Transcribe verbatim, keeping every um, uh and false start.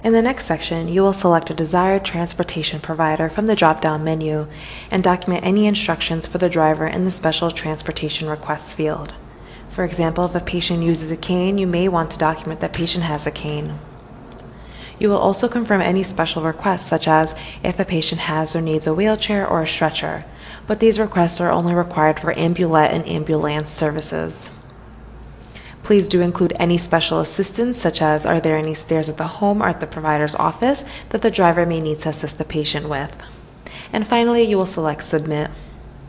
In the next section, you will select a desired transportation provider from the drop-down menu and document any instructions for the driver in the special transportation requests field. For example, if a patient uses a cane, you may want to document that patient has a cane. You will also confirm any special requests, such as if a patient has or needs a wheelchair or a stretcher, but these requests are only required for ambulette and ambulance services. Please do include any special assistance, such as are there any stairs at the home or at the provider's office that the driver may need to assist the patient with. And finally, you will select Submit.